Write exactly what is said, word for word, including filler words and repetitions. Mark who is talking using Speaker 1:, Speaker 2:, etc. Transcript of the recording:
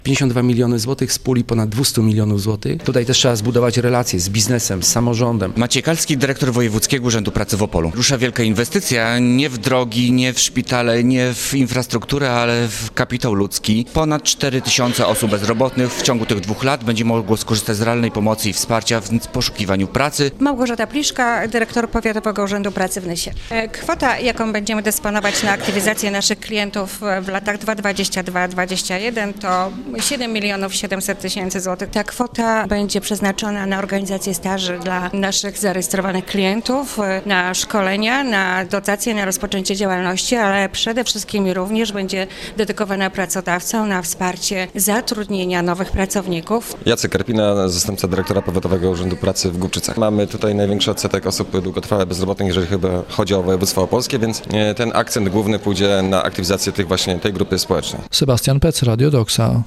Speaker 1: pięćdziesiąt dwa miliony złotych z puli ponad dwieście milionów złotych. Tutaj też trzeba zbudować relacje z biznesem, z samorządem.
Speaker 2: Maciej Kalski, dyrektor Wojewódzkiego Urzędu Pracy w Opolu. Rusza wielka inwestycja, nie w drogi, nie w szpitale, nie w infrastrukturę, ale w kapitał ludzki. Ponad cztery tysiące osób bezrobotnych w ciągu tych dwóch lat będzie mogło skorzystać z realnej pomocy i wsparcia w poszukiwaniu pracy.
Speaker 3: Małgorzata Pliszka, dyrektor Powiatowego Urzędu Pracy w Nysie. Kwota, jaką będziemy dysponować na aktywizację naszych klientów w latach dwa tysiące dwudziestym drugim do dwudziestego pierwszego, to siedem milionów siedemset tysięcy złotych. Ta kwota będzie przeznaczona na organizację staży dla naszych zarejestrowanych klientów, na szkolenia, na dotacje, na rozpoczęcie działalności, ale przede wszystkim również będzie dedykowana pracodawcom na wsparcie zatrudnienia nowych pracowników.
Speaker 4: Jacek Karpina, zastępca dyrektora Powiatowego Urzędu Pracy w Głubczycach. Mamy tutaj największy odsetek osób długotrwale bezrobotnych, jeżeli chyba chodzi o województwo opolskie, więc ten akcent główny pójdzie na aktywizację tych właśnie tej grupy społecznej.
Speaker 5: Sebastian Pec, Radio Doksa.